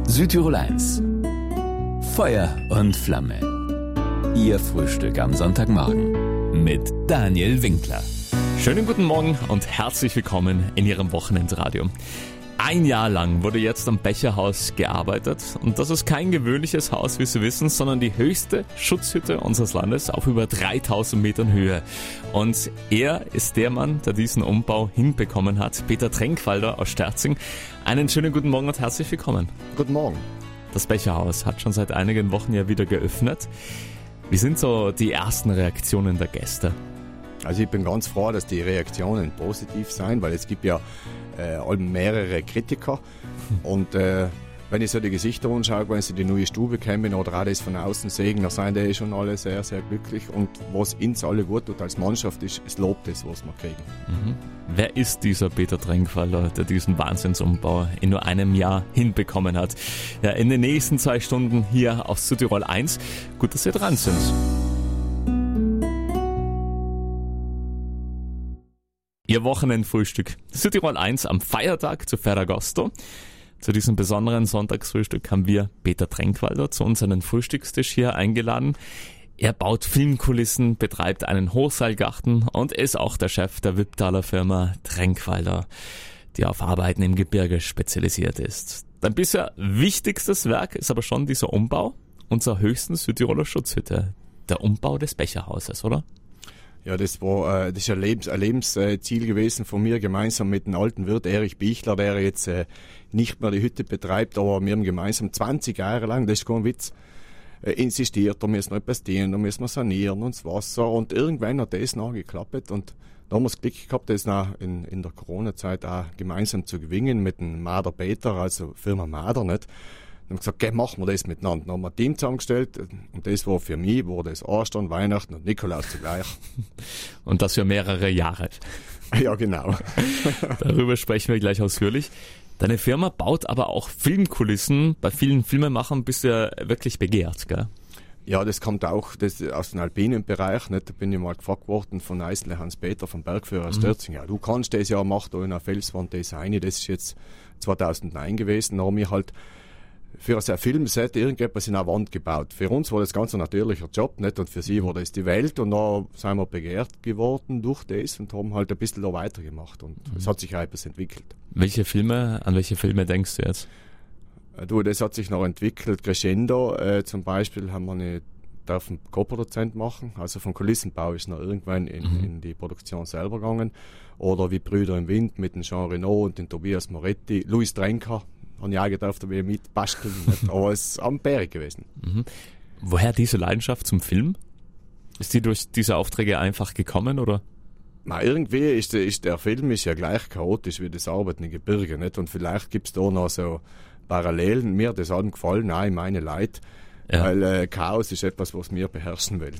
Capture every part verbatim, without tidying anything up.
Südtirol eins. Feuer und Flamme. Ihr Frühstück am Sonntagmorgen mit Daniel Winkler. Schönen guten Morgen und herzlich willkommen in Ihrem Wochenendradio. Ein Jahr lang wurde jetzt am Becherhaus gearbeitet und das ist kein gewöhnliches Haus, wie Sie wissen, sondern die höchste Schutzhütte unseres Landes auf über dreitausend Metern Höhe. Und er ist der Mann, der diesen Umbau hinbekommen hat, Peter Trenkwalder aus Sterzing. Einen schönen guten Morgen und herzlich willkommen. Guten Morgen. Das Becherhaus hat schon seit einigen Wochen ja wieder geöffnet. Wie sind so die ersten Reaktionen der Gäste? Also ich bin ganz froh, dass die Reaktionen positiv sind, weil es gibt ja äh, mehrere Kritiker und äh, wenn ich so die Gesichter anschaue, wenn sie die neue Stube kommen oder auch das von außen sehen, dann sind die schon alle sehr, sehr glücklich und was uns alle gut tut als Mannschaft ist, es lobt das, was wir kriegen. Mhm. Wer ist dieser Peter Trenkwalder, der diesen Wahnsinnsumbau in nur einem Jahr hinbekommen hat? Ja, in den nächsten zwei Stunden hier auf Südtirol eins. Gut, dass Sie dran sind. Ihr Wochenendfrühstück. Südtirol eins am Feiertag zu Ferragosto. Zu diesem besonderen Sonntagsfrühstück haben wir Peter Trenkwalder zu uns an den Frühstückstisch hier eingeladen. Er baut Filmkulissen, betreibt einen Hochseilgarten und ist auch der Chef der Wipptaler Firma Trenkwalder, die auf Arbeiten im Gebirge spezialisiert ist. Dein bisher wichtigstes Werk ist aber schon dieser Umbau unserer höchsten Südtiroler Schutzhütte. Der Umbau des Becherhauses, oder? Ja, das war äh, das ist ein, Lebens, ein Lebensziel gewesen von mir, gemeinsam mit dem alten Wirt Erich Bichler, der jetzt äh, nicht mehr die Hütte betreibt, aber wir haben gemeinsam zwanzig Jahre lang, das ist kein Witz, äh, insistiert, da müssen wir etwas tun, da müssen wir sanieren und das Wasser und irgendwann hat das nachgeklappt und da haben wir das Glück gehabt, das noch in, in der Corona-Zeit auch gemeinsam zu gewinnen mit dem Mader Peter, also Firma Mader, nicht? Dann haben wir gesagt, okay, machen wir das miteinander. Dann haben wir ein Team zusammengestellt und das war für mich, war das Ostern, Weihnachten und Nikolaus zugleich. Und das für mehrere Jahre. Ja, genau. Darüber sprechen wir gleich ausführlich. Deine Firma baut aber auch Filmkulissen. Bei vielen Filmemachern bist du ja wirklich begehrt, gell? Ja, das kommt auch das, aus dem alpinen Bereich. Nicht? Da bin ich mal gefragt worden von Eisle Hans-Peter vom Bergführer aus Sterzing. Mhm. Ja, du kannst das ja, mach da in einer Felswand das eine. Das ist jetzt zweitausendneun gewesen. Da haben wir halt für ein Filmset irgendetwas in eine Wand gebaut. Für uns war das ganz ein natürlicher Job, nicht? Und für sie war das die Welt. Und da sind wir begehrt geworden durch das und haben halt ein bisschen da weitergemacht. Und mhm. es hat sich auch etwas entwickelt. Welche Filme, an welche Filme denkst du jetzt? Du, das hat sich noch entwickelt. Crescendo äh, zum Beispiel haben wir eine, darf einen Co-Produzent machen. Also vom Kulissenbau ist noch irgendwann in, mhm. in die Produktion selber gegangen. Oder wie Brüder im Wind mit dem Jean Reno und dem Tobias Moretti. Louis Trenker. Habe ich auch gedacht, da will ich mit basteln. Aber es ist am Berg gewesen. Mhm. Woher diese Leidenschaft zum Film? Ist die durch diese Aufträge einfach gekommen, oder? Na, irgendwie ist, ist der Film ist ja gleich chaotisch wie das Arbeiten im Gebirge. Nicht? Und vielleicht gibt es da noch so Parallelen. Mir hat das allem gefallen, auch in meine Leute. Ja. Weil äh, Chaos ist etwas, was wir beherrschen wollen.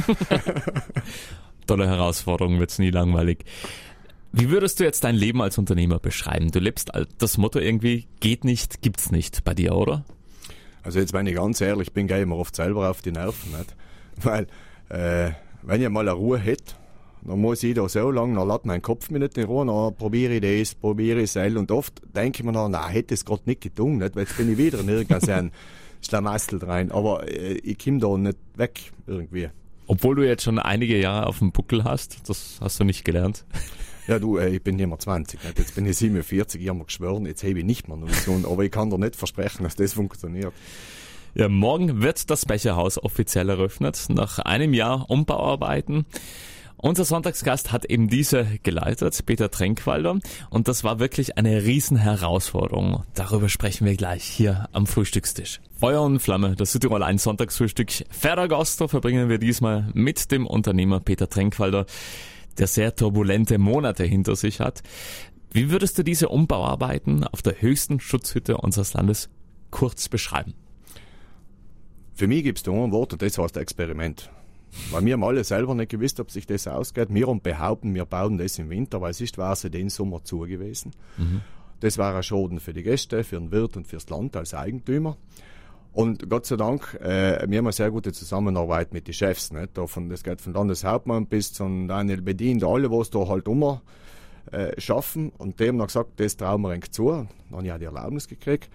Tolle Herausforderung, wird's nie langweilig. Wie würdest du jetzt dein Leben als Unternehmer beschreiben? Du lebst das Motto irgendwie, geht nicht, gibt's nicht bei dir, oder? Also jetzt, wenn ich ganz ehrlich bin, gehe ich mir oft selber auf die Nerven. Nicht? Weil, äh, wenn ich mal eine Ruhe hätte, dann muss ich da so lange, dann lässt mein Kopf mich nicht in Ruhe, dann probiere ich das, probiere ich das. Und oft denke ich mir dann, nein, hätte ich es gerade nicht getan, nicht? Weil jetzt bin ich wieder in irgendein Schlamassel rein. Aber äh, ich komme da nicht weg, irgendwie. Obwohl du jetzt schon einige Jahre auf dem Buckel hast, das hast du nicht gelernt. Ja, du, äh, ich bin nicht mehr zwanzig, nicht? Jetzt bin ich siebenundvierzig, ich habe mir geschworen, jetzt habe ich nicht mehr Munition, aber ich kann dir nicht versprechen, dass das funktioniert. Ja, morgen wird das Becherhaus offiziell eröffnet, nach einem Jahr Umbauarbeiten. Unser Sonntagsgast hat eben diese geleitet, Peter Trenkwalder, und das war wirklich eine Riesenherausforderung. Darüber sprechen wir gleich hier am Frühstückstisch. Feuer und Flamme, das Südtirol eins Sonntagsfrühstück Ferragosto verbringen wir diesmal mit dem Unternehmer Peter Trenkwalder, der sehr turbulente Monate hinter sich hat. Wie würdest du diese Umbauarbeiten auf der höchsten Schutzhütte unseres Landes kurz beschreiben? Für mich gibt es da ein Wort und das heißt Experiment. Weil wir haben alle selber nicht gewusst, ob sich das ausgeht. Wir haben behaupten, wir bauen das im Winter, weil sonst war es den Sommer zu gewesen. Mhm. Das war ein Schaden für die Gäste, für den Wirt und fürs Land als Eigentümer. Und Gott sei Dank, äh, wir haben eine sehr gute Zusammenarbeit mit den Chefs. Nicht? Da von, das geht von Landeshauptmann bis zum Daniel Bedien, alle, was da halt immer äh, schaffen. Und die haben dann gesagt, das trauen wir eigentlich zu. Dann habe ich auch die Erlaubnis gekriegt.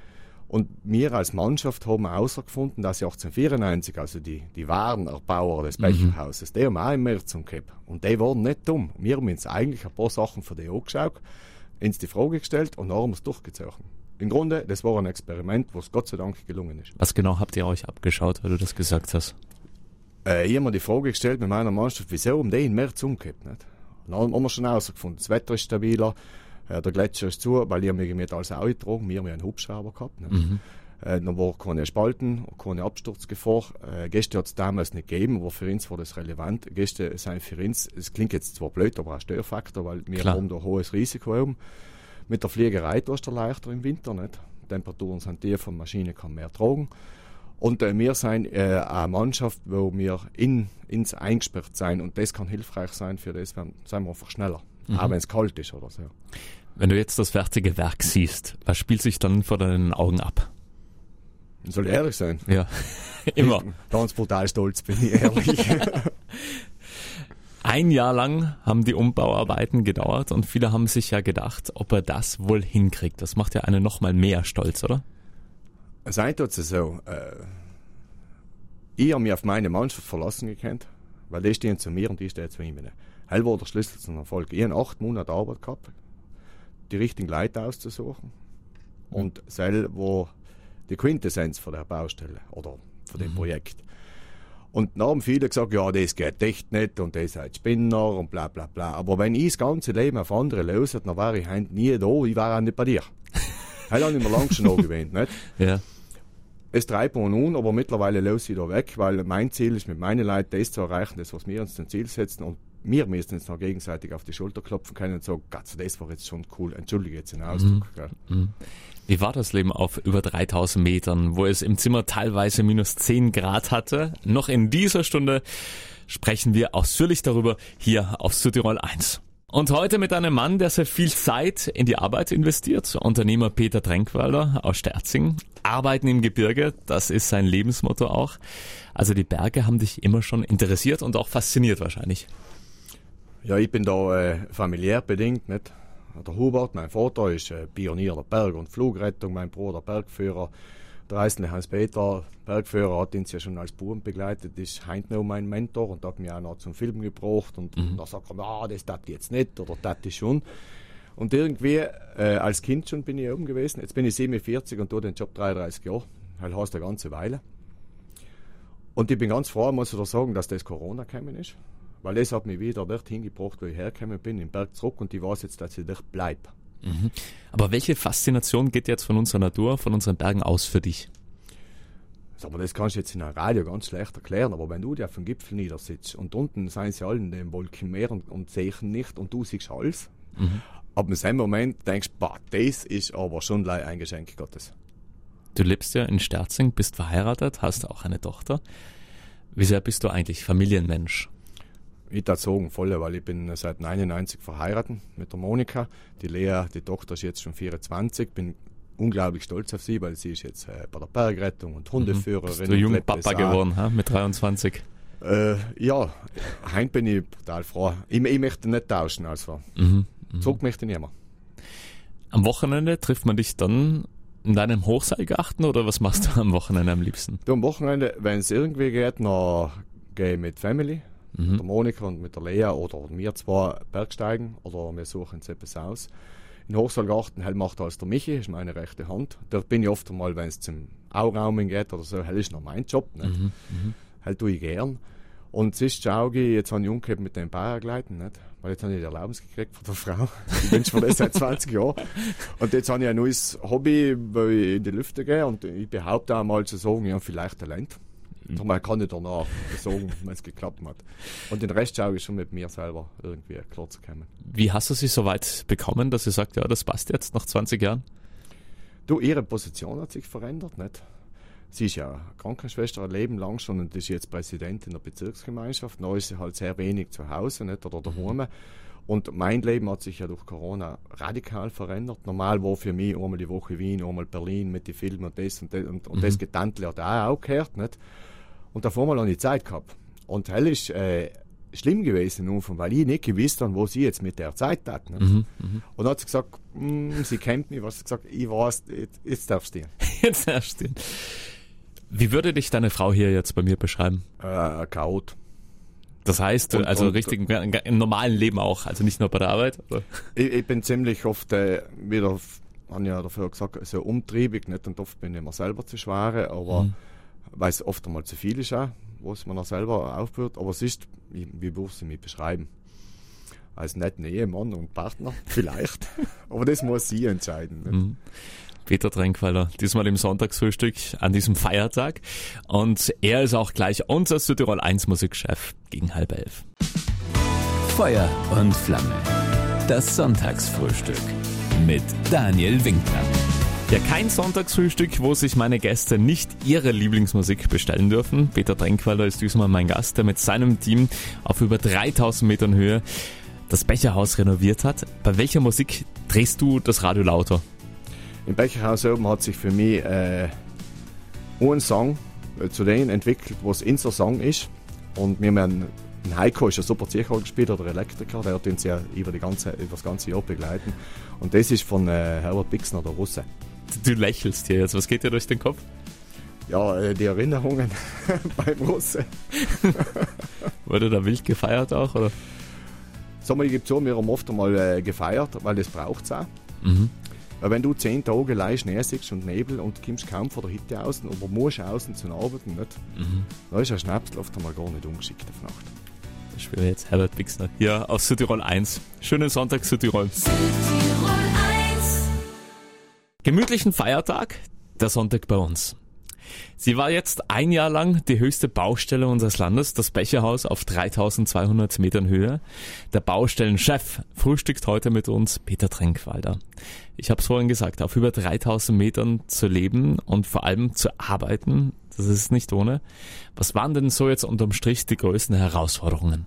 Und wir als Mannschaft haben herausgefunden, dass sie achtzehnhundertvierundneunzig, also die, die wahren Erbauer des Becherhauses, die haben auch im März umgekehrt. Und die waren nicht dumm. Wir haben uns eigentlich ein paar Sachen von denen angeschaut, uns die Frage gestellt und dann haben wir es durchgezogen. Im Grunde, das war ein Experiment, was Gott sei Dank gelungen ist. Was genau habt ihr euch abgeschaut, weil du das gesagt hast? Äh, ich habe mir die Frage gestellt mit meiner Mannschaft, wieso haben die im März umgekehrt? Nicht? Und dann haben wir schon herausgefunden, das Wetter ist stabiler, äh, der Gletscher ist zu, weil ich habe mich alles auch getragen, wir haben ja einen Hubschrauber gehabt. Nicht? Mhm. Äh, dann war keine Spalten, keine Absturzgefahr. Äh, Gäste hat es damals nicht gegeben, aber für uns war das relevant. Gäste sind für uns, es klingt jetzt zwar blöd, aber ein Störfaktor, weil wir Klar. haben da ein hohes Risiko haben. Mit der Fliegerei tust du leichter im Winter. Nicht? Temperaturen sind tief, die Maschine kann mehr tragen. Und äh, wir sind äh, eine Mannschaft, wo wir in, ins eingesperrt sein und das kann hilfreich sein, für das sind wir einfach schneller, mhm. auch wenn es kalt ist oder so. Wenn du jetzt das fertige Werk siehst, was spielt sich dann vor deinen Augen ab? Soll ich ehrlich sein? Ja, immer. Ich, ganz brutal stolz bin ich, ehrlich. Ein Jahr lang haben die Umbauarbeiten gedauert und viele haben sich ja gedacht, ob er das wohl hinkriegt. Das macht ja einen noch mal mehr stolz, oder? Sei tut es so, äh, ich habe mich auf meine Mannschaft verlassen gekannt, weil die stehen zu mir und die stehen zu ihm. Hell war der Schlüssel zum Erfolg. Ich habe acht Monate Arbeit gehabt, die richtigen Leute auszusuchen. Und Sel war die Quintessenz von der Baustelle oder von dem mhm. Projekt. Und dann haben viele gesagt, ja, das geht echt nicht und das seid Spinner und bla bla bla. Aber wenn ich das ganze Leben auf andere löse, dann war ich heute nie da, ich war auch nicht bei dir. Heute habe ich mir lange schon angewöhnt, nicht? Ja. Es treibt mir nun, aber mittlerweile löse ich da weg, weil mein Ziel ist, mit meinen Leuten das zu erreichen, das, was wir uns zum Ziel setzen. Und wir müssen uns noch gegenseitig auf die Schulter klopfen können und sagen, Gott, das war jetzt schon cool. Entschuldige jetzt den Ausdruck. Mhm. Mhm. Wie war das Leben auf über dreitausend Metern, wo es im Zimmer teilweise minus zehn Grad hatte? Noch in dieser Stunde sprechen wir ausführlich darüber hier auf Südtirol eins. Und heute mit einem Mann, der sehr viel Zeit in die Arbeit investiert. Unternehmer Peter Trenkwalder aus Sterzing. Arbeiten im Gebirge, das ist sein Lebensmotto auch. Also die Berge haben dich immer schon interessiert und auch fasziniert wahrscheinlich. Ja, ich bin da äh, familiär bedingt, nicht? Der Hubert, mein Vater, ist äh, Pionier der Berg- und Flugrettung, mein Bruder Bergführer. Der Eisle Hans-Peter, Bergführer, hat uns ja schon als Buben begleitet, ist heute noch mein Mentor und hat mich auch noch zum Film gebracht. Und mhm. da sagt er, ah, das tat jetzt nicht oder das ist schon. Und irgendwie, äh, als Kind schon bin ich oben gewesen. Jetzt bin ich siebenundvierzig und tue den Job dreiunddreißig Jahre. Das heißt eine ganze Weile. Und ich bin ganz froh, muss ich dir sagen, dass das Corona gekommen ist. Weil das hat mich wieder dorthin gebracht, wo ich hergekommen bin, im Berg zurück. Und ich weiß jetzt, dass ich dort bleibe. Mhm. Aber welche Faszination geht jetzt von unserer Natur, von unseren Bergen aus für dich? Aber das kannst du jetzt in einem Radio ganz schlecht erklären. Aber wenn du dir auf dem Gipfel niedersitzt und unten sind sie alle in dem Wolkenmeer und, und sehen nicht und du siehst alles, mhm. ab einem Moment denkst du, bah, das ist aber schon ein Geschenk Gottes. Du lebst ja in Sterzing, bist verheiratet, hast auch eine Tochter. Wie sehr bist du eigentlich Familienmensch? Ich würde sagen, voll, weil ich bin seit neunundneunzig verheiratet mit der Monika. Die Lea, die Tochter, ist jetzt schon vierundzwanzig. Bin unglaublich stolz auf sie, weil sie ist jetzt äh, bei der Bergrettung und Hundeführerin. Bist du junger Papa geworden, ha? Mit dreiundzwanzig? Äh, ja, heute bin ich total froh. Ich, ich möchte nicht tauschen, also. Mhm, Zurück möchte ich nicht mehr. Am Wochenende trifft man dich dann in deinem Hochseilgarten oder was machst du am Wochenende am liebsten? Du, am Wochenende, wenn es irgendwie geht, dann gehe ich mit Family. Mhm. Mit der Monika und mit der Lea oder wir zwei Bergsteigen oder wir suchen uns etwas aus. In Hochseilgarten hell macht als der Michi, ist meine rechte Hand. Dort bin ich oft einmal, wenn es zum Aurauming geht oder so, hell ist noch mein Job. Nicht? Mhm. Mhm. Hell tue ich gern. Und sonst schaue ich, jetzt habe ich umgekehrt mit dem Paragliden, nicht? Weil jetzt habe ich die Erlaubnis gekriegt von der Frau. Ich wünsche mir das seit zwanzig Jahren. Und jetzt habe ich ein neues Hobby, wo ich in die Lüfte gehe und ich behaupte auch mal zu sagen, ich habe vielleicht Talent. Man kann nicht danach sagen, wenn es geklappt hat. Und den Rest schaue ich schon mit mir selber irgendwie klar zu kommen. Wie hast du sie so weit bekommen, dass sie sagt, ja, das passt jetzt nach zwanzig Jahren? Du, ihre Position hat sich verändert, nicht? Sie ist ja Krankenschwester ein Leben lang schon und ist jetzt Präsidentin der Bezirksgemeinschaft. Noch ist sie halt sehr wenig zu Hause, nicht? Oder daheim. Und mein Leben hat sich ja durch Corona radikal verändert. Normal war für mich einmal die Woche Wien, einmal Berlin mit den Filmen und das und das. Und, und mhm. das Getantel hat auch aufgehört, nicht? Und davor mal habe ich Zeit gehabt. Und das ist äh, schlimm gewesen, weil ich nicht gewusst habe, was sie jetzt mit der Zeit tat. Mhm, und dann hat sie gesagt, mm, sie kennt mich, was sie gesagt, ich weiß, jetzt, jetzt darfst du. jetzt erst. Wie würde dich deine Frau hier jetzt bei mir beschreiben? Äh, Chaot. Das heißt, Und, also und, richtig im, im normalen Leben auch, also nicht nur bei der Arbeit? Oder? Ich, ich bin ziemlich oft äh, wieder, habe ich ja dafür gesagt, so umtriebig, nicht? Und oft bin ich mir selber zu schwer, aber mhm. weil es oft einmal zu viel ist auch, was man auch selber aufhört. Aber es ist, wie, wie würde ich mich beschreiben? Als netten Ehemann und Partner, vielleicht. Aber das muss sie entscheiden. Nicht? Mhm. Peter Trenkweiler, diesmal im Sonntagsfrühstück an diesem Feiertag. Und er ist auch gleich unser Südtirol eins Musikchef gegen halb elf. Feuer und Flamme. Das Sonntagsfrühstück mit Daniel Winkler. Ja, kein Sonntagsfrühstück, wo sich meine Gäste nicht ihre Lieblingsmusik bestellen dürfen. Peter Trenkweiler ist diesmal mein Gast, der mit seinem Team auf über dreitausend Metern Höhe das Becherhaus renoviert hat. Bei welcher Musik drehst du das Radio lauter? Im Becherhaus oben hat sich für mich äh, ein Song äh, zu denen entwickelt, was unser Song ist. Und wir haben einen Heiko, ist ein super Sicherheitsspieler, der Elektriker, der hat uns ja über, die ganze, über das ganze Jahr begleiten. Und das ist von äh, Herbert Bixner, der Russe. Du lächelst hier jetzt, was geht dir durch den Kopf? Ja, äh, die Erinnerungen beim Russe. Wurde da wild gefeiert auch, oder? Sag mal, ich gebe zu, wir haben oft einmal äh, gefeiert, weil das braucht es auch. Mhm. Weil wenn du zehn Tage lang Schnee siehst und Nebel und kommst kaum von der Hütte aus, aber musst außen zu arbeiten, nicht? Mhm. Da ist ein Schnapsel oft einmal gar nicht ungeschickt auf Nacht. Ich spüre jetzt Herbert Bixner hier auf Südtirol eins. Schönen Sonntag Südtirol. Südtirol eins. Gemütlichen Feiertag, der Sonntag bei uns. Sie war jetzt ein Jahr lang die höchste Baustelle unseres Landes, das Becherhaus auf dreitausendzweihundert Metern Höhe. Der Baustellenchef frühstückt heute mit uns, Peter Trenkweiler. Ich habe es vorhin gesagt, auf über dreitausend Metern zu leben und vor allem zu arbeiten, das ist nicht ohne. Was waren denn so jetzt unterm Strich die größten Herausforderungen?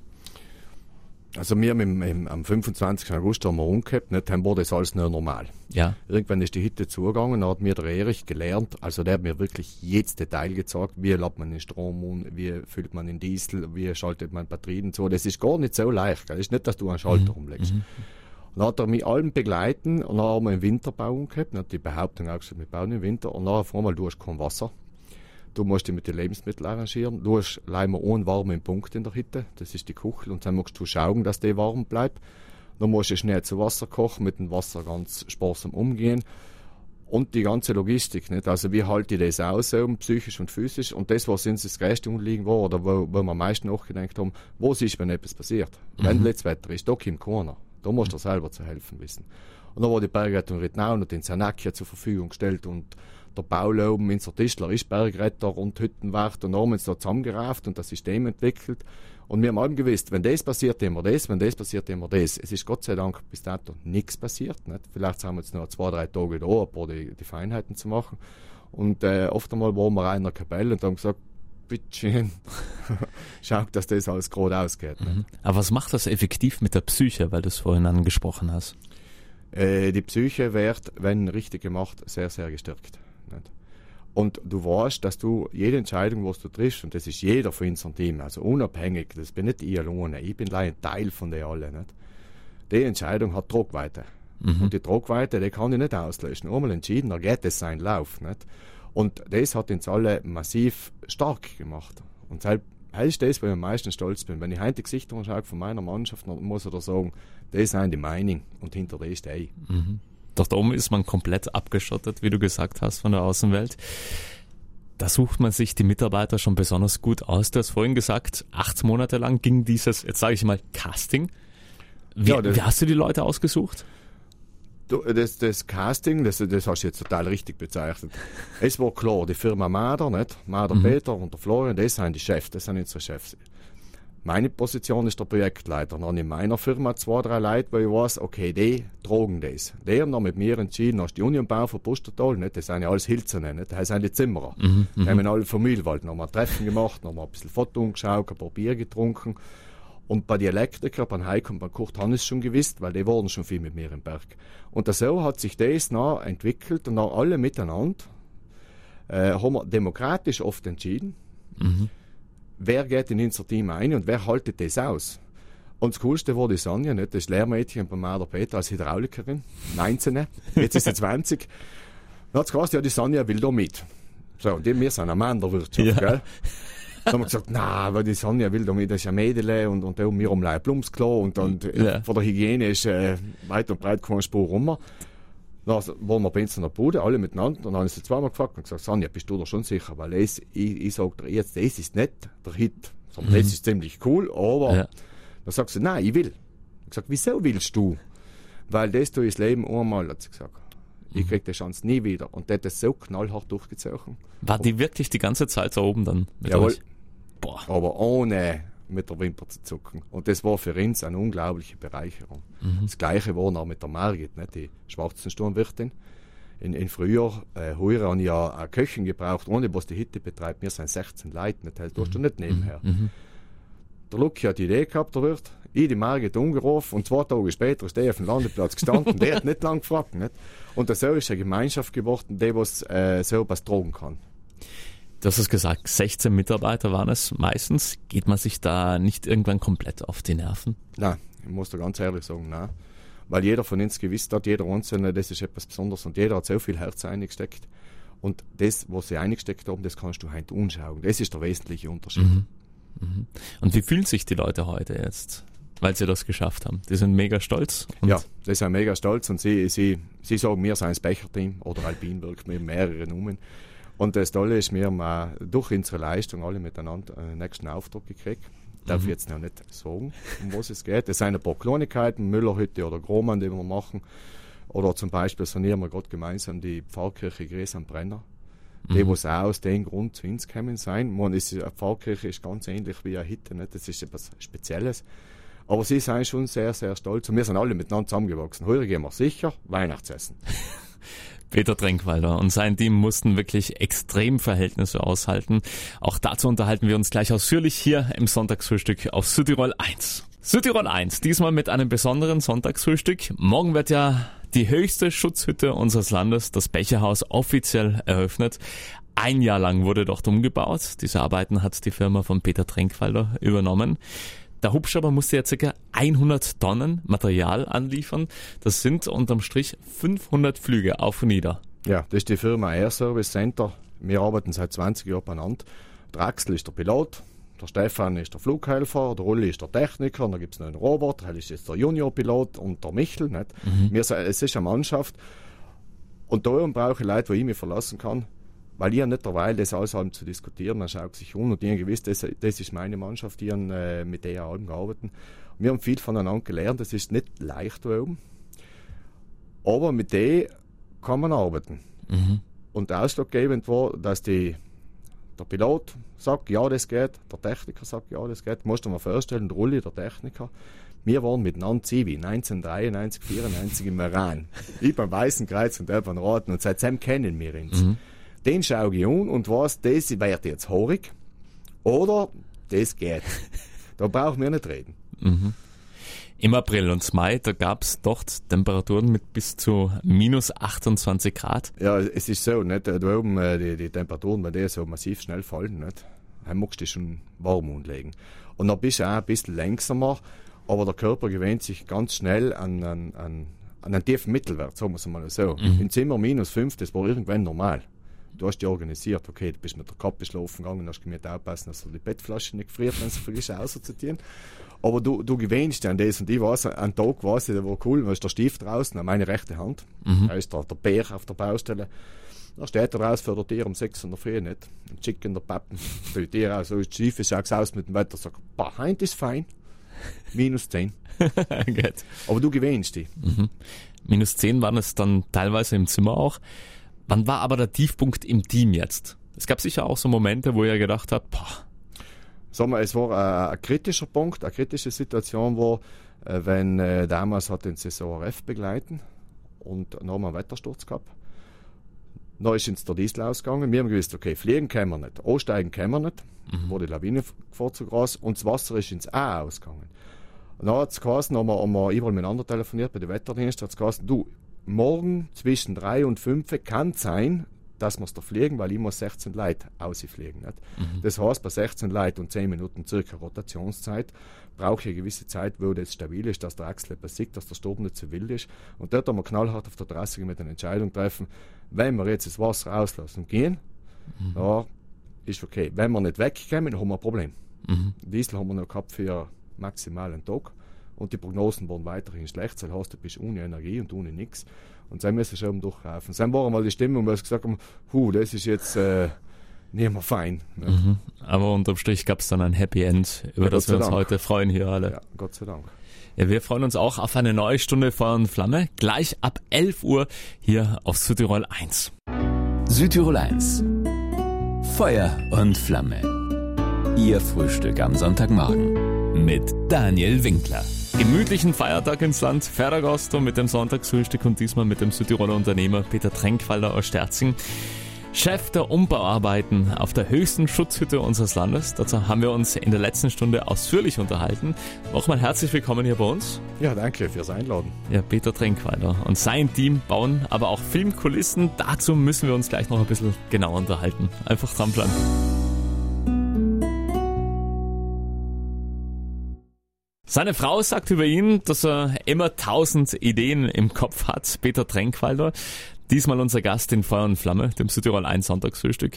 Also wir im, im, am fünfundzwanzigsten August haben wir umgehabt, nicht? Dann war das alles nur normal. Ja. Irgendwann ist die Hütte zugegangen, dann hat mir der Erich gelernt, also der hat mir wirklich jedes Detail gezeigt, wie lädt man den Strom um, wie füllt man den Diesel, wie schaltet man Batterien zu. Das ist gar nicht so leicht, das ist nicht, dass du einen Schalter mhm. umlegst. Mhm. Und dann hat er mich allem begleiten und dann haben wir einen Winterbau umgehabt, dann hat die Behauptung auch gesagt, wir bauen im Winter und dann auf einmal, du hast kein Wasser. Du musst dich mit den Lebensmitteln arrangieren. Du hast leider einen warmen Punkt in der Hütte. Das ist die Küche. Und dann musst du schauen, dass der warm bleibt. Dann musst du schnell zu Wasser kochen, mit dem Wasser ganz sparsam umgehen. Und die ganze Logistik. Nicht? Also wie halte ich das aus, so, psychisch und physisch. Und das, was uns das größte Anliegen war, oder wo, wo wir am meisten nachgedacht haben, was ist, wenn etwas passiert? Mhm. Wenn letztes Wetter ist, da kommt keiner. Da musst du dir selber zu helfen wissen. Und dann war die Bergrettung Rittnau und den Sanakia zur Verfügung gestellt. Und der Paulo oben, unser Tischler, ist Bergretter und Hüttenwart und haben uns da zusammengerafft und das System entwickelt. Und wir haben allem gewusst, wenn das passiert, immer das, wenn das passiert, immer das. Es ist Gott sei Dank bis dato nichts passiert. Nicht? Vielleicht haben wir jetzt noch zwei, drei Tage da, ein paar die, die Feinheiten zu machen. Und äh, oft einmal waren wir in der Kapelle und haben gesagt, bitte schau, dass das alles gerade ausgeht. Mhm. Aber was macht das effektiv mit der Psyche, weil du es vorhin angesprochen hast? Äh, die Psyche wird, wenn richtig gemacht, sehr, sehr gestärkt. Nicht? Und du weißt, dass du jede Entscheidung, was du triffst, und das ist jeder von unserem Team, also unabhängig, das bin nicht ich alleine, ich bin ein Teil von den allen. Nicht? Die Entscheidung hat Tragweite. Mhm. Und die Tragweite, die kann ich nicht auslösen. Einmal entschieden, dann geht es seinen Lauf. Nicht? Und das hat uns alle massiv stark gemacht. Und das ist das, wo ich am meisten stolz bin. Wenn ich heute die Gesichter anschaue von meiner Mannschaft, dann muss ich da sagen, das sind die Meinung und hinter dem stehe ich. Mhm. Dort oben ist man komplett abgeschottet, wie du gesagt hast, von der Außenwelt. Da sucht man sich die Mitarbeiter schon besonders gut aus. Du hast vorhin gesagt, acht Monate lang ging dieses, jetzt sage ich mal, Casting. Wie, ja, wie hast du die Leute ausgesucht? Du, das, das Casting, das, das hast du jetzt total richtig bezeichnet. Es war klar, die Firma Mader, nicht? Mader mhm. Peter und der Florian, das sind die Chefs, das sind unsere Chefs. Meine Position ist der Projektleiter. Dann habe ich in meiner Firma zwei, drei Leute, wo ich weiß, okay, die tragen das. Die haben dann mit mir entschieden, hast die Unionbau von Pustertal, nicht? Das sind ja alles Hilzene, nicht? Das sind die Zimmerer. Mhm, die haben alle Familienwald noch mal ein Treffen gemacht, noch mal ein bisschen Foto angeschaut, ein paar Bier getrunken. Und bei den Elektrikern, bei Heiko und bei Kurt haben es schon gewusst, weil die waren schon viel mit mir im Berg. Und so hat sich das noch entwickelt und dann alle miteinander äh, haben wir demokratisch oft entschieden, mhm. wer geht in unser Team ein und wer haltet das aus. Und das Coolste war die Sonja, nicht? Das Lehrmädchen bei Mader Peter als Hydraulikerin, neunzehn, jetzt ist sie zwanzig. Dann hat es geheißen, ja, die Sonja will da mit. So, und die, wir sind am Mann der Wirtschaft, Ja. gell? Dann haben wir gesagt, nein, weil die Sonja will da mit, das ist ein Mädel und, und da um mir um Blums klar und, und Ja. äh, von der Hygiene ist äh, weit und breit keine Spur rum. Dann waren wir bei uns in der Bude, alle miteinander, und dann haben sie zweimal gefragt und gesagt, Sonja, bist du da schon sicher? Weil das, ich, ich sage dir jetzt, das ist nicht der Hit, sondern das ist ziemlich cool, aber Ja. dann sagt sie, nein, ich will. Ich habe gesagt, wieso willst du? Weil das tue ich das Leben einmal, hat sie gesagt. Ich krieg die Chance nie wieder. Und der hat das so knallhart durchgezogen. War die wirklich die ganze Zeit da oben dann mit Jawohl. euch? Boah. Aber ohne mit der Wimper zu zucken. Und das war für uns eine unglaubliche Bereicherung. Mhm. Das Gleiche war auch mit der Margit, nicht? Die Schwarzensturmwirtin. In, in Frühjahr, äh, heuer habe ich ja eine Köchin gebraucht, ohne was die Hitte betreibt. Wir sind sechzehn Leute, nicht? Das tust du nicht nebenher. Mhm. Der Lucky hat die Idee gehabt, der Wirt. Ich die Margit umgerufen und zwei Tage später ist der auf dem Landeplatz gestanden. Der hat nicht lang gefragt. Nicht? Und so ist eine Gemeinschaft geworden, die was äh, so etwas tragen kann. Du hast es gesagt, sechzehn Mitarbeiter waren es meistens. Geht man sich da nicht irgendwann komplett auf die Nerven? Nein, ich muss da ganz ehrlich sagen, nein. Weil jeder von uns gewusst hat, jeder Einzelne, das ist etwas Besonderes und jeder hat so viel Herz eingesteckt. Und das, was sie eingesteckt haben, das kannst du heute anschauen. Das ist der wesentliche Unterschied. Mhm. Mhm. Und wie fühlen sich die Leute heute jetzt, weil sie das geschafft haben? Die sind mega stolz. Und Ja, die sind mega stolz und sie, sie, sie sagen, wir sind das Becher-Team oder Alpinberg mit mehreren Nummern. Und das Tolle ist, wir haben auch durch unsere Leistung alle miteinander einen nächsten Auftrag gekriegt. Darf ich jetzt noch nicht sagen, um was es geht. Es sind ein paar Kleinigkeiten, Müllerhütte oder Gromann, die wir machen. Oder zum Beispiel sanieren wir gerade gemeinsam die Pfarrkirche Gries am Brenner. Die, was auch aus dem Grund zu uns gekommen sein. Man, ist, eine Pfarrkirche ist ganz ähnlich wie eine Hütte, nicht? Das ist etwas Spezielles. Aber sie sind schon sehr, sehr stolz. Und wir sind alle miteinander zusammengewachsen. Heute gehen wir sicher Weihnachtsessen. Peter Trenkwalder und sein Team mussten wirklich extrem Verhältnisse aushalten. Auch dazu unterhalten wir uns gleich ausführlich hier im Sonntagsfrühstück auf Südtirol eins. Südtirol eins, diesmal mit einem besonderen Sonntagsfrühstück. Morgen wird ja die höchste Schutzhütte unseres Landes, das Becherhaus, offiziell eröffnet. Ein Jahr lang wurde dort umgebaut. Diese Arbeiten hat die Firma von Peter Trenkwalder übernommen. Der Hubschrauber musste jetzt ca. hundert Tonnen Material anliefern. Das sind unterm Strich fünfhundert Flüge auf und nieder. Ja, das ist die Firma Air Service Center. Wir arbeiten seit zwanzig Jahren beieinander. Der Axel ist der Pilot, der Stefan ist der Flughelfer, der Uli ist der Techniker, und dann gibt es noch einen Robert, der ist jetzt der Juniorpilot und der Michel. Nicht? Mhm. Wir, es ist eine Mannschaft. Und da brauche ich Leute, die ich mich verlassen kann. Weil ich nicht derweil das alles haben zu diskutieren, man schaut sich um und die haben gewusst, das, das ist meine Mannschaft, die haben äh, mit der allem gearbeitet. Und wir haben viel voneinander gelernt, das ist nicht leicht da oben, aber mit der kann man arbeiten. Mhm. Und ausschlaggebend war, dass die, der Pilot sagt, ja, das geht, der Techniker sagt, ja, das geht. Musst du dir mal vorstellen, der Uli, der Techniker, wir waren miteinander Zivi, neunzehnhundertdreiundneunzig, vierundneunzig im Iran. Ich beim Weißen Kreuz und er beim Raten und seitdem kennen wir uns. Mhm. Den schaue ich an und weiss, das wird jetzt haarig oder das geht. Da brauchen wir nicht reden. Mhm. Im April und Mai, da gab es dort Temperaturen mit bis zu minus achtundzwanzig Grad. Ja, es ist so, nicht? Da oben äh, die, die Temperaturen, bei denen so massiv schnell fallen, nicht? Dann musst du dich schon warm anlegen. Und dann bist du auch ein bisschen langsamer, aber der Körper gewöhnt sich ganz schnell an, an, an, an einen tiefen Mittelwert, sagen wir es mal so. Mhm. Im Zimmer minus fünf, das war irgendwann normal. Du hast dich organisiert, okay, du bist mit der Kappe schlafen gegangen, hast gemerkt aufpassen, dass du die Bettflasche nicht gefriert, wenn sie frisch auszutieren. Aber du, du gewöhnst dich an das und ich weiß, an Tag weiß ich, der war cool, da ist der Stift draußen an meine rechte Hand, mhm. Da ist der, der Bär auf der Baustelle, da steht er raus für der Tier um sechs in der Früh, nicht? Ein Chick in der Pappen, der Tier aus, so ist schief, schaut aus mit dem Wetter, sagt, bah, heint ist fein, minus zehn. Aber du gewöhnst dich. Mhm. Minus zehn waren es dann teilweise im Zimmer auch. Wann war aber der Tiefpunkt im Team jetzt? Es gab sicher auch so Momente, wo ihr gedacht habt, boah. Sagen wir, es war ein, ein kritischer Punkt, eine kritische Situation war, äh, wenn äh, damals hat den C S O R F begleiten und dann haben wir einen Wettersturz gehabt. Dann ist uns der Diesel ausgegangen. Wir haben gewusst, okay, fliegen können wir nicht, aussteigen können wir nicht, mhm. war die Lawine gefahren zu groß und das Wasser ist ins A ausgegangen. Und dann hat es geheißen, haben wir, haben wir überall miteinander telefoniert bei den Wetterdiensten, hat es geheißen, du, morgen zwischen drei und fünf kann es sein, dass wir es da fliegen, weil ich muss sechzehn Leute ausfliegen. Nicht? Mhm. Das heißt, bei sechzehn Leuten und zehn Minuten circa Rotationszeit brauche ich eine gewisse Zeit, wo das stabil ist, dass der Achsel besiegt, dass der Sturm nicht zu wild ist. Und dort haben wir knallhart auf der Trasse mit einer Entscheidung treffen, wenn wir jetzt das Wasser auslassen und gehen, mhm. ja, ist okay. Wenn wir nicht wegkommen, dann haben wir ein Problem. Mhm. Diesel haben wir noch gehabt für maximal einen Tag. Und die Prognosen waren weiterhin schlecht. Das heißt, du bist ohne Energie und ohne nichts. Und dann müssen wir schon durchlaufen. Dann war einmal die Stimmung, wo wir gesagt haben, huh, das ist jetzt äh, nicht mehr fein. Ne? Mhm. Aber unterm Strich gab es dann ein Happy End, über Ja, das wir uns Dank. heute freuen hier alle. Ja, Gott sei Dank. Ja, wir freuen uns auch auf eine neue Stunde Feuer und Flamme, gleich ab elf Uhr hier auf Südtirol eins. Südtirol eins. Feuer und Flamme. Ihr Frühstück am Sonntagmorgen mit Daniel Winkler. Gemütlichen Feiertag ins Land, Ferragosto mit dem Sonntagsfrühstück und diesmal mit dem Südtiroler Unternehmer Peter Trenkwalder aus Sterzing. Chef der Umbauarbeiten auf der höchsten Schutzhütte unseres Landes. Dazu haben wir uns in der letzten Stunde ausführlich unterhalten. Nochmal herzlich willkommen hier bei uns. Ja, danke fürs Einladen. Ja, Peter Trenkwalder und sein Team bauen aber auch Filmkulissen. Dazu müssen wir uns gleich noch ein bisschen genauer unterhalten. Einfach dranbleiben. Seine Frau sagt über ihn, dass er immer tausend Ideen im Kopf hat. Peter Trenkwalder, diesmal unser Gast in Feuer und Flamme, dem Südtirol eins Sonntagsfrühstück.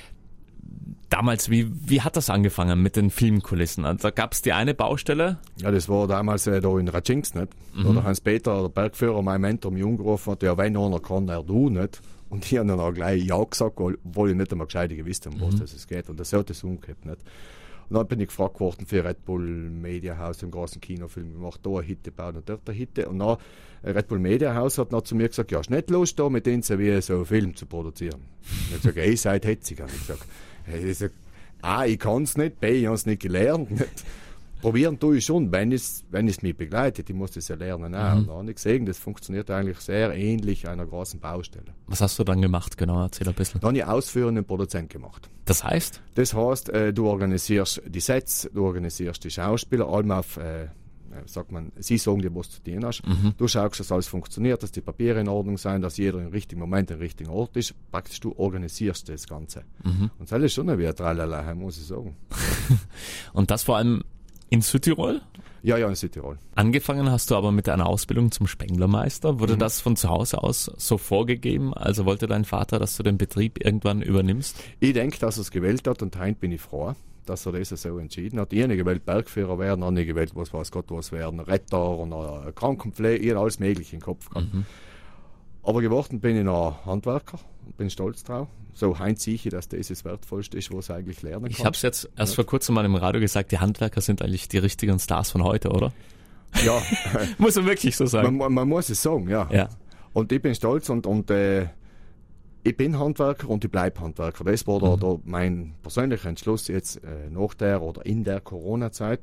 Damals, wie, wie hat das angefangen mit den Filmkulissen? Also, da gab es die eine Baustelle. Ja, das war damals äh, da in Ratschinks, nicht? Mhm. Wo der Hans-Peter, der Bergführer, mein Mentor, mich angerufen hat, ja, wenn einer kann, er du nicht. Und ich habe dann auch gleich ja gesagt, obwohl ich nicht einmal gescheit gewusst habe, was Mhm. das geht. Und das hat das umgekehrt, nicht? Und dann bin ich gefragt worden für Red Bull Media House, einen großen Kinofilm gemacht, da eine Hitte bauen und dort eine Hitte. Und dann Red Bull Media House hat dann zu mir gesagt, ja, hast nicht Lust, da mit denen so wie so einen Film zu produzieren? Und ich habe gesagt, ey, seid hetzig. Und ich gesagt, hey, ich sag, A, ich kann es nicht, B, ich habe es nicht gelernt. Nicht. Probieren tue ich schon, wenn es, wenn es mich begleitet. Ich muss das ja lernen auch. Mhm. Und dann habe ich gesehen, das funktioniert eigentlich sehr ähnlich einer großen Baustelle. Was hast du dann gemacht? Genau, erzähl ein bisschen. Dann habe ich ausführenden Produzent gemacht. Das heißt? Das heißt, äh, du organisierst die Sets, du organisierst die Schauspieler, allem auf, äh, sagt man, sie sagen dir, was du tun hast. Mhm. Du schaust, dass alles funktioniert, dass die Papiere in Ordnung sind, dass jeder im richtigen Moment im richtigen Ort ist. Praktisch, du organisierst das Ganze. Mhm. Und das ist schon ein Tralala, muss ich sagen. Und das vor allem in Südtirol? Ja, ja, in Südtirol. Angefangen hast du aber mit einer Ausbildung zum Spenglermeister. Wurde mhm. das von zu Hause aus so vorgegeben? Also wollte dein Vater, dass du den Betrieb irgendwann übernimmst? Ich denke, dass er es gewählt hat und heute bin ich froh, dass er das so entschieden hat. Ich habe gewählt Bergführer werden, habe gewählt, was weiß Gott was werden, Retter und äh, Krankenpflege, ich habe alles Mögliche im Kopf gehabt. Mhm. Aber geworden bin ich noch Handwerker und bin stolz drauf. So heint sehe ich, dass das das Wertvollste ist, was ich eigentlich lernen kann. Ich habe es jetzt erst vor kurzem mal im Radio gesagt, die Handwerker sind eigentlich die richtigen Stars von heute, oder? Ja, Muss man wirklich so sagen. man, man muss es sagen, ja. Ja. Und ich bin stolz und, und äh, ich bin Handwerker und ich bleibe Handwerker. Das war da, Mhm. da mein persönlicher Entschluss jetzt äh, nach der oder in der Corona-Zeit.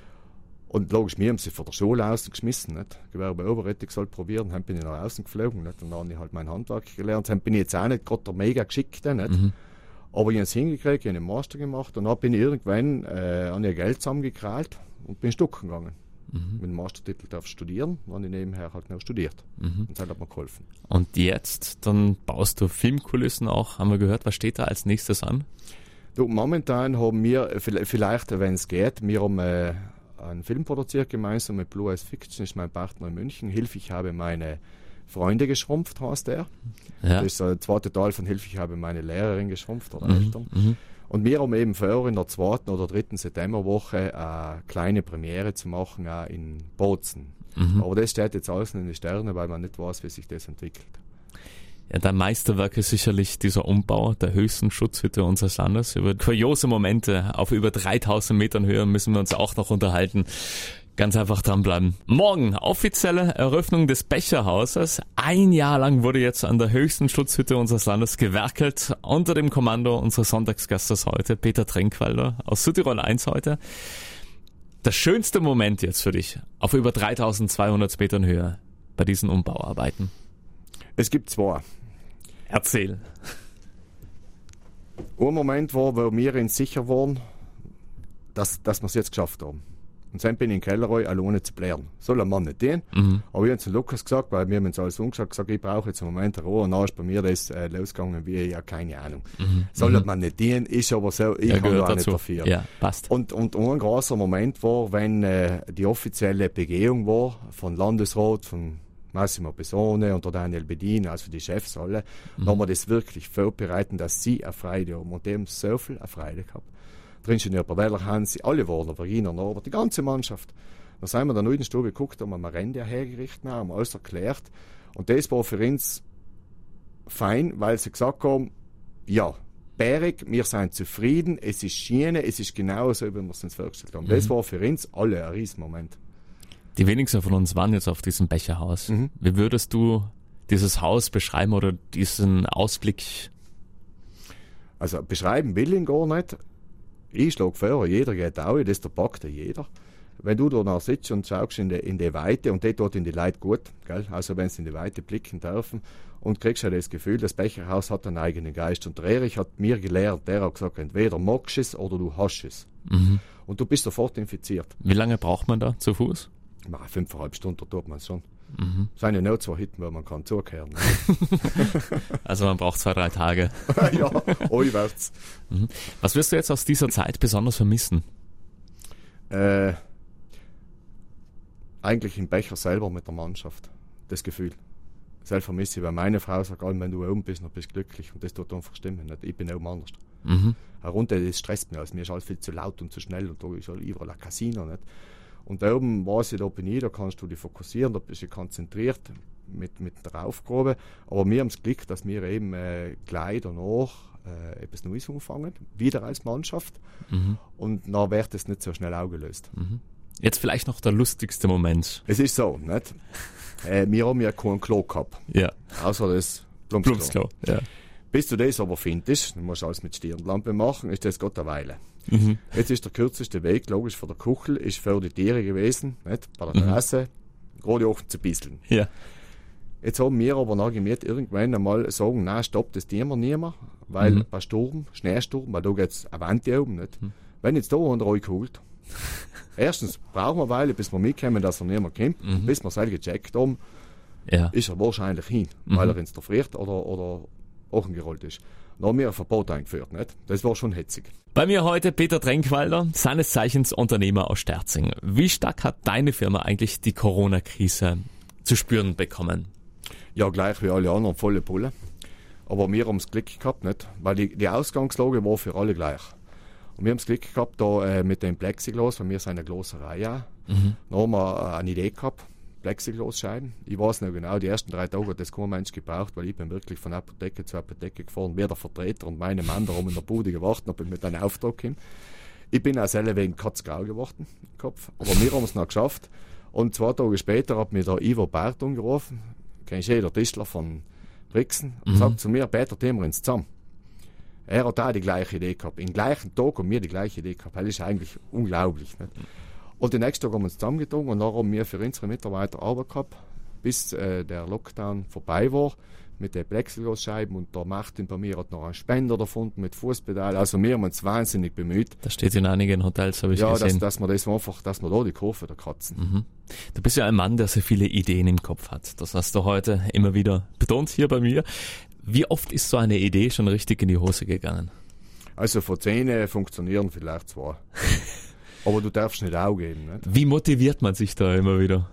Und logisch, wir haben sie von der Schule ausgeschmissen. Nicht? Gewerbe Oberrettung soll probieren, dann bin ich nach außen geflogen. Nicht? Und dann habe ich halt mein Handwerk gelernt. Dann bin ich jetzt auch nicht gerade der mega Geschickte, nicht? Mhm. Aber ich habe es hingekriegt, ich habe einen Master gemacht und dann bin ich irgendwann äh, an ihr Geld zusammengekrallt und bin stucken gegangen. Mhm. Mit dem Mastertitel darf ich studieren, dann habe ich nebenher halt noch studiert. Mhm. Und das hat mir geholfen. Und jetzt, dann baust du Filmkulissen auch, haben wir gehört. Was steht da als nächstes an? Du, momentan haben wir, vielleicht, wenn es geht, wir haben äh, einen Film produziert gemeinsam mit Blue Eyes Fiction, ist mein Partner in München. Hilf, ich habe meine Freunde geschrumpft, heißt der. Ja. Das ist der zweite Teil von Hilf, ich habe meine Lehrerin geschrumpft oder Mhm. Eltern. Mhm. Und wir haben eben vor, in der zweiten oder dritten Septemberwoche eine kleine Premiere zu machen, auch in Bozen. Mhm. Aber das steht jetzt alles in den Sternen, weil man nicht weiß, wie sich das entwickelt. Ja, dein Meisterwerk ist sicherlich dieser Umbau der höchsten Schutzhütte unseres Landes. Über kuriose Momente auf über dreitausend Metern Höhe müssen wir uns auch noch unterhalten. Ganz einfach dranbleiben. Morgen offizielle Eröffnung des Becherhauses. Ein Jahr lang wurde jetzt an der höchsten Schutzhütte unseres Landes gewerkelt, unter dem Kommando unseres Sonntagsgastes heute, Peter Trenkwalder aus Südtirol eins heute. Der schönste Moment jetzt für dich auf über dreitausendzweihundert Metern Höhe bei diesen Umbauarbeiten. Es gibt zwei. Erzähl. Ein Moment war, wo wir uns sicher waren, dass, dass wir es jetzt geschafft haben. Und dann bin ich in den Keller rein, alleine zu blären. Soll ein Mann nicht tun. Mhm. Aber ich habe zu Lukas gesagt, weil wir haben uns alles umgeschaut, gesagt, ich brauche jetzt einen Moment ein Rohr. Und dann ist bei mir das äh, losgegangen, wie, ja, keine Ahnung. Mhm. Soll Mhm. man nicht tun, ist aber so, ich Ja, kann gehört da auch nicht dazu. dafür. Ja, passt. Und, und, und ein großer Moment war, wenn äh, die offizielle Begehung war von Landesrat, von Massimo Besone und der Daniel Bedin, also die Chefs alle, mhm. haben wir das wirklich vorbereiten, dass sie eine Freude haben. Und die haben so viel eine Freude gehabt. Der Ingenieur Paveller, Hansi, alle waren, Vergina, Norbert, die ganze Mannschaft. Dann sind wir in der neuen Stube geguckt, haben wir Rende hergerichtet, haben alles erklärt. Und das war für uns fein, weil sie gesagt haben, ja, Berg, wir sind zufrieden, es ist Schiene, es ist genauso, wie wir es uns vorgestellt haben. Mhm. Das war für uns alle ein Riesenmoment. Die wenigsten von uns waren jetzt auf diesem Becherhaus. Mhm. Wie würdest du dieses Haus beschreiben oder diesen Ausblick? Also beschreiben will ich ihn gar nicht. Ich schlage vor, jeder geht auch, das packt jeder. Wenn du da sitzt und schaust in die, in die Weite, und die tut in die Leute gut, gell? Also wenn sie in die Weite blicken dürfen, und kriegst ja das Gefühl, das Becherhaus hat einen eigenen Geist. Und der Erich hat mir gelehrt, der hat gesagt, entweder magst du es oder du hast es. Mhm. Und du bist sofort infiziert. Wie lange braucht man da zu Fuß? Na, fünfeinhalb Stunden tut man es schon. Mhm. Es sind ja nicht zwei Hitten, wo man kann zukehren. Also man braucht zwei, drei Tage. Ja, euwärts. Mhm. Was wirst du jetzt aus dieser Zeit besonders vermissen? Äh, eigentlich im Becher selber mit der Mannschaft. Das Gefühl. Selbst vermisse ich, weil meine Frau sagt, wenn du oben bist, dann bist du glücklich. Und das tut einfach stimmen. Nicht? Ich bin oben anders. Mhm. Herunter, das stresst mich. Also mir ist alles viel zu laut und zu schnell und da ist halt überall ein Casino. Nicht? Und da oben weiß ich, da bin ich, da kannst du dich fokussieren, da bist du konzentriert mit, mit der Aufgabe. Aber wir haben das Glück, dass wir eben äh, gleich danach äh, etwas Neues anfangen, wieder als Mannschaft. Mhm. Und dann wird es nicht so schnell aufgelöst. Mhm. Jetzt vielleicht noch der lustigste Moment. Es ist so, nicht? äh, wir haben ja kein Klo gehabt. Ja. Außer das Plumpsklo. Plumpsklo, ja. Bis du das aber findest, du musst alles mit Stirnlampe machen, ist das Gott eine Weile. Mhm. Jetzt ist der kürzeste Weg, logisch, von der Kuchel, ist für die Tiere gewesen, nicht? Bei der Terrasse, mhm. gerade auch zu bisseln. Ja. Jetzt haben wir aber nachgemiert, irgendwann einmal sagen, nein, stopp, das tun wir nicht mehr, weil Mhm. bei Sturm, Schneesturm, weil da geht es Avanti oben, nicht? Mhm. Wenn jetzt da einer euch geholt, erstens brauchen wir eine Weile, bis wir mitkommen, dass er nicht mehr kommt, Mhm. bis wir es gecheckt haben, Ja. ist er wahrscheinlich hin, Mhm. weil er ins friert oder, oder auch gerollt ist. Dann haben wir ein Verbot eingeführt, nicht? Das war schon hetzig. Bei mir heute Peter Trenkwalder, seines Zeichens Unternehmer aus Sterzing. Wie stark hat deine Firma eigentlich die Corona-Krise zu spüren bekommen? Ja, gleich wie alle anderen, volle Pulle. Aber wir haben das Glück gehabt, nicht? Weil die, die Ausgangslage war für alle gleich. Und wir haben das Glück gehabt, da äh, mit dem Plexiglas, weil wir sind eine Glaserei auch. Mhm. Dann haben wir äh, eine Idee gehabt, Plexiglasscheiben. Ich weiß noch genau, die ersten drei Tage hat das kein Mensch gebraucht, weil ich bin wirklich von Apotheke zu Apotheke gefahren, wie der Vertreter und meine Mann darum in der Bude gewartet, ob ich mit einem Auftrag komme. Ich bin auch selber wegen katzgrau geworden im Kopf, aber wir haben es noch geschafft. Und zwei Tage später hat mir der Ivo Barth angerufen, kennst du, der Tischler von Brixen, und Mhm. sagt zu mir, Peter, tun wir uns zusammen. Er hat auch die gleiche Idee gehabt. Im gleichen Tag haben wir die gleiche Idee gehabt. Das ist eigentlich unglaublich. Nicht? Und den nächsten Tag haben wir uns zusammengetan und dann haben wir für unsere Mitarbeiter Arbeit gehabt, bis äh, der Lockdown vorbei war mit den Plexiglasscheiben. Und der Martin bei mir hat noch einen Spender gefunden mit Fußpedal. Also wir haben uns wahnsinnig bemüht. Das steht in einigen Hotels, habe ich Ja, dass, gesehen. dass wir das einfach, dass wir da die Kurve da kratzen. Mhm. Du bist ja ein Mann, der sehr viele Ideen im Kopf hat. Das hast du heute immer wieder betont hier bei mir. Wie oft ist so eine Idee schon richtig in die Hose gegangen? Also von zehn funktionieren vielleicht zwei. Aber du darfst nicht aufgeben. Nicht? Wie motiviert man sich da immer wieder?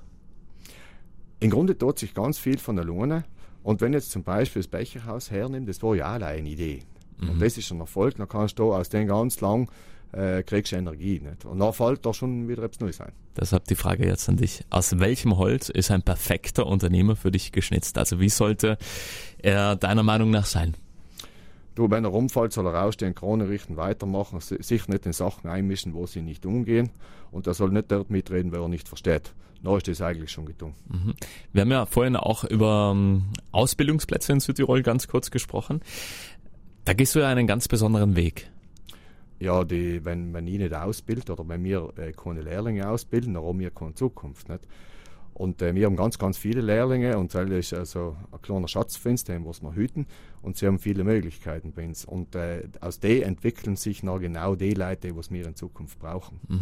Im Grunde tut sich ganz viel von alleine. Und wenn jetzt zum Beispiel das Becherhaus hernimmt, das war ja auch eine Idee. Mhm. Und das ist ein Erfolg, dann kannst du aus dem ganz lang äh, kriegst du Energie. Nicht? Und dann fällt da schon wieder etwas Neues ein. Deshalb die Frage jetzt an dich. Aus welchem Holz ist ein perfekter Unternehmer für dich geschnitzt? Also wie sollte er deiner Meinung nach sein? Du, wenn er rumfällt, soll er rausstehen, Krone richten, weitermachen, sich nicht in Sachen einmischen, wo sie nicht umgehen. Und er soll nicht dort mitreden, wer er nicht versteht. Dann ist das eigentlich schon getan. Mhm. Wir haben ja vorhin auch über ähm, Ausbildungsplätze in Südtirol ganz kurz gesprochen. Da gehst du ja einen ganz besonderen Weg. Ja, die, wenn, wenn ich nicht ausbilde oder wenn wir äh, keine Lehrlinge ausbilden, dann haben wir keine Zukunft. Nicht? Und äh, wir haben ganz, ganz viele Lehrlinge und das ist also ein kleiner Schatz für uns, den muss man hüten. Und sie haben viele Möglichkeiten bei uns. Und äh, aus denen entwickeln sich noch genau die Leute, die wir in Zukunft brauchen. Mhm.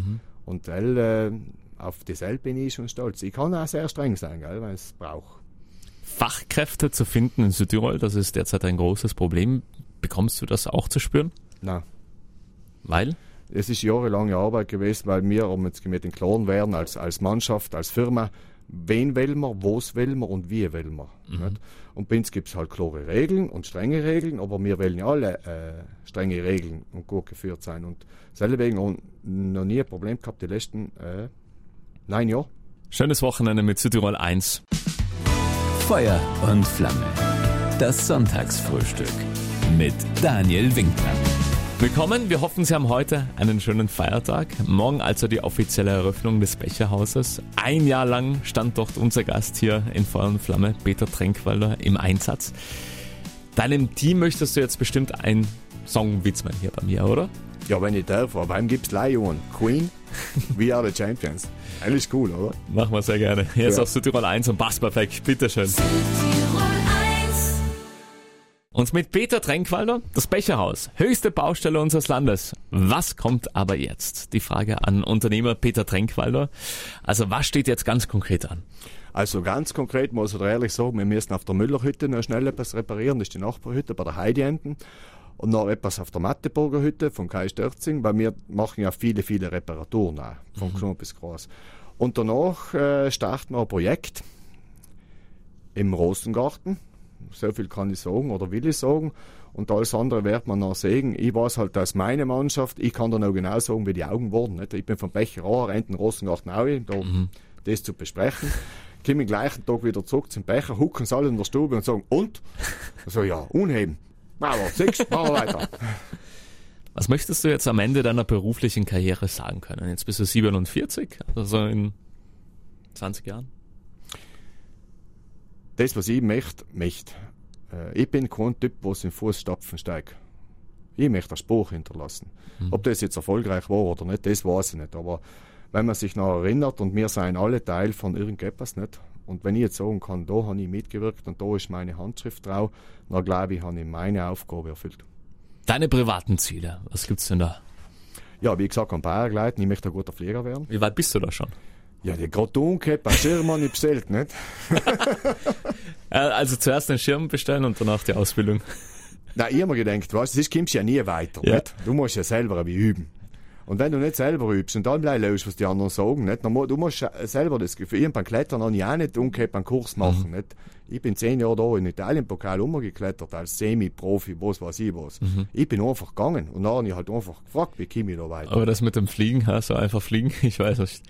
Und El, äh, auf das El bin ich schon stolz. Ich kann auch sehr streng sein, gell, wenn es braucht. Fachkräfte zu finden in Südtirol, das ist derzeit ein großes Problem. Bekommst du das auch zu spüren? Nein. Weil? Es ist jahrelange Arbeit gewesen, weil wir, um jetzt mit den Klaren werden, als, als Mannschaft, als Firma, wen will man, was will man und wie will man. Mhm. Nicht? Und bei uns gibt es halt klare Regeln und strenge Regeln, aber wir wollen ja alle äh, strenge Regeln und gut geführt sein. Und deswegen haben wir noch nie ein Problem gehabt, die letzten äh, neun Jahre. Schönes Wochenende mit Südtirol eins. Feuer und Flamme. Das Sonntagsfrühstück mit Daniel Winkler. Willkommen, wir hoffen, Sie haben heute einen schönen Feiertag. Morgen also die offizielle Eröffnung des Becherhauses. Ein Jahr lang stand dort unser Gast hier in Feuer und Flamme, Peter Tränkwalder, im Einsatz. Deinem Team möchtest du jetzt bestimmt einen Song widmen hier bei mir, oder? Ja, wenn ich darf, aber wem gibt es Lion? Queen? We are the champions. Eigentlich cool, oder? Machen wir sehr gerne. Jetzt Ja. auf Südtirol eins und passt perfekt. Bitteschön. Südtirol eins. Und mit Peter Tränkwalder, das Becherhaus, höchste Baustelle unseres Landes. Was kommt aber jetzt? Die Frage an Unternehmer Peter Tränkwalder. Also was steht jetzt ganz konkret an? Also ganz konkret muss ich ehrlich sagen, wir müssen auf der Müllerhütte noch schnell etwas reparieren. Das ist die Nachbarhütte bei der Heidi Enten. Und noch etwas auf der Matteburger Hütte von Kai Stürzing, weil wir machen ja viele, viele Reparaturen auch, von mhm. klein bis groß. Und danach äh, starten wir ein Projekt im Rosengarten. So viel kann ich sagen oder will ich sagen. Und alles andere wird man noch sehen. Ich weiß halt, dass meine Mannschaft, ich kann da noch genau sagen, wie die Augen wurden. Nicht? Ich bin vom Becher an, rennt in den Rosengarten auch hin, da mhm. das zu besprechen. Komme am gleichen Tag wieder zurück zum Becher, hucken sie alle in der Stube und sagen, und? So, ja, unheben. Bravo, sechs, machen wir weiter. Was möchtest du jetzt am Ende deiner beruflichen Karriere sagen können? Jetzt bist du siebenundvierzig, also in zwanzig Jahren? Das, was ich möchte, möchte. Äh, ich bin kein Typ, der in Fußstapfen steigt. Ich möchte einen Spruch hinterlassen. Mhm. Ob das jetzt erfolgreich war oder nicht, das weiß ich nicht. Aber wenn man sich noch erinnert, und wir seien alle Teil von irgendetwas, nicht? Und wenn ich jetzt sagen kann, da habe ich mitgewirkt und da ist meine Handschrift drauf, dann glaube ich, habe ich meine Aufgabe erfüllt. Deine privaten Ziele, was gibt's denn da? Ja, wie gesagt, am Paragliden, ich möchte ein guter Flieger werden. Wie weit bist du da schon? Ja, die gerade umgekehrt, ein Schirm habe ich bestellt, nicht? Also zuerst den Schirm bestellen und danach die Ausbildung. Nein, ich habe mir gedacht, weißt, das kommst ja nie weiter, Ja. nicht? Du musst ja selber wie üben. Und wenn du nicht selber übst und dann bleibst löst, was die anderen sagen, nicht? Dann mu- du musst selber das Gefühl, ich beim Klettern habe ich auch nicht umgekehrt einen Kurs machen, Mhm. nicht? Ich bin zehn Jahre da in Italien-Pokal umgeklettert als Semi-Profi, was weiß ich was. Mhm. Ich bin einfach gegangen und dann habe ich halt einfach gefragt, wie komme ich da weiter? Aber das mit dem Fliegen, so einfach fliegen, ich weiß nicht.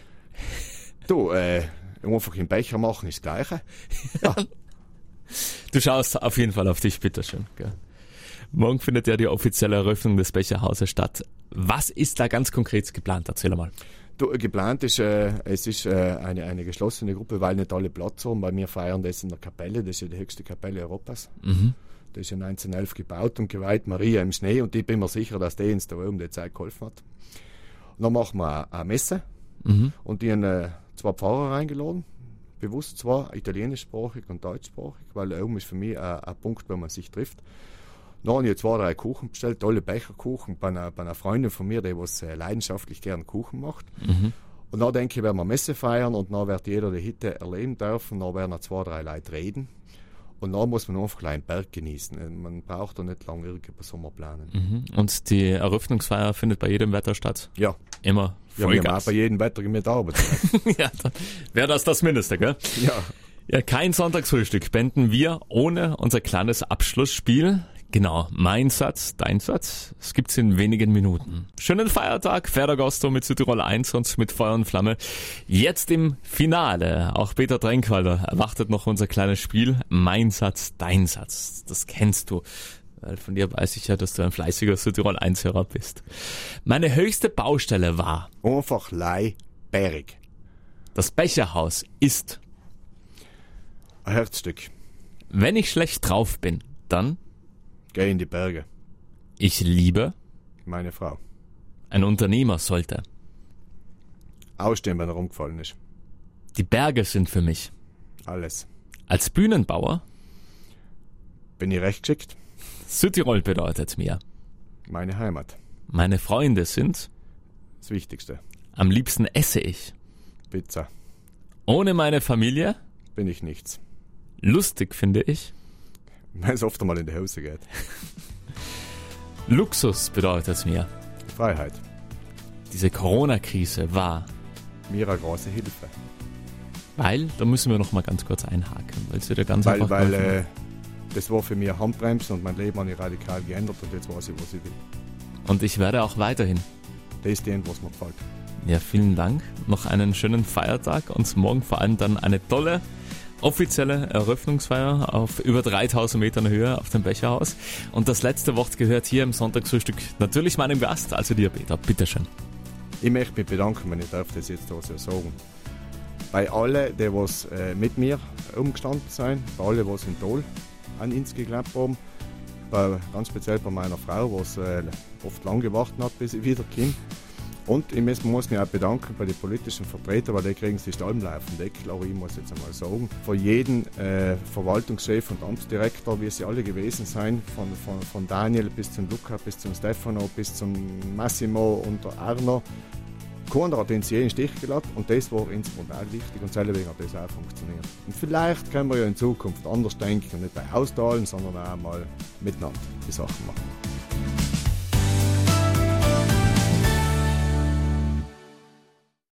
Du, äh, einfach im Becher machen ist das Gleiche. Ja. Du schaust auf jeden Fall auf dich, bitteschön. Gell? Morgen findet ja die offizielle Eröffnung des Becherhauses statt. Was ist da ganz konkret geplant? Erzähl mal. Du, geplant ist, äh, es ist äh, eine, eine geschlossene Gruppe, weil nicht alle Platz haben, weil wir feiern das in der Kapelle, das ist ja die höchste Kapelle Europas. Mhm. Das ist ja neunzehnhundertelf gebaut und geweiht, Maria im Schnee, und ich bin mir sicher, dass die uns da um die Zeit geholfen hat. Und dann machen wir eine, eine Messe Mhm. und die haben äh, zwei Pfarrer eingeladen, bewusst zwar italienischsprachig und deutschsprachig, weil oben ist für mich ein, ein Punkt, wo man sich trifft. Dann habe ich zwei, drei Kuchen bestellt, tolle Becherkuchen, bei einer, bei einer Freundin von mir, die was äh, leidenschaftlich gern Kuchen macht. Mhm. Und dann denke ich, werden wir Messe feiern und dann wird jeder die Hitte erleben dürfen, dann werden noch zwei, drei Leute reden. Und dann muss man einfach einen Berg genießen. Man braucht da nicht lange irgendwas Sommer planen. Mhm. Und die Eröffnungsfeier findet bei jedem Wetter statt? Ja, Immer ja, wir haben auch Vollgas. bei jedem Wetter mit Arbeit. Ja, dann wäre das das Mindeste, gell? Ja. Ja, kein Sonntagsfrühstück beenden wir ohne unser kleines Abschlussspiel. Genau, mein Satz, dein Satz. Es gibt's in wenigen Minuten. Schönen Feiertag, Ferragosto mit Südtirol eins und mit Feuer und Flamme. Jetzt im Finale. Auch Peter Tränkwalder erwartet noch unser kleines Spiel. Mein Satz, dein Satz. Das kennst du. Weil von dir weiß ich ja, dass du ein fleißiger Südtirol eins-Hörer bist. Meine höchste Baustelle war: Einfach leiberig. Das Becherhaus ist: Ein Herzstück. Wenn ich schlecht drauf bin, dann: Geh in die Berge. Ich liebe: Meine Frau. Ein Unternehmer sollte: Ausstehen, wenn er umgefallen ist. Die Berge sind für mich. Alles. Als Bühnenbauer: Bin ich recht geschickt? Südtirol bedeutet mir. Meine Heimat. Meine Freunde sind: Das Wichtigste. Am liebsten esse ich. Pizza. Ohne meine Familie. Bin ich nichts. Lustig finde ich. Wenn es oft einmal in die Hose geht. Luxus bedeutet es mir. Freiheit. Diese Corona-Krise war, Mir eine große Hilfe. weil, da müssen wir noch mal ganz kurz einhaken, weil es wieder ganz Weil, einfach weil geholfen äh, hat. das war für mich eine Handbremse und mein Leben hat sich radikal geändert und jetzt weiß ich, was ich will. Und ich werde auch weiterhin. Das ist das, was mir gefällt. Ja, vielen Dank. Noch einen schönen Feiertag und morgen vor allem dann eine tolle offizielle Eröffnungsfeier auf über dreitausend Metern Höhe auf dem Becherhaus. Und das letzte Wort gehört hier im Sonntagsfrühstück natürlich meinem Gast, also dir, Peter. Bitteschön. Ich möchte mich bedanken, wenn ich darf das jetzt da so sagen. Bei allen, die was äh, mit mir umgestanden sind, bei allen, die was in Tol an uns geglaubt haben, bei, ganz speziell bei meiner Frau, die äh, oft lang gewartet hat, bis ich wiederkomme. Und ich muss, muss mich auch bedanken bei den politischen Vertretern, weil die kriegen sich da im Laufen weg, glaube ich, muss jetzt einmal sagen. Von jedem äh, Verwaltungschef und Amtsdirektor, wie sie alle gewesen sind, von, von, von Daniel bis zum Luca, bis zum Stefano, bis zum Massimo und der Arno. Keiner hat uns je in den Stich gelassen und das war uns brutal wichtig und deswegen hat das auch funktioniert. Und vielleicht können wir ja in Zukunft anders denken und nicht bei Austeilen, sondern auch mal miteinander die Sachen machen.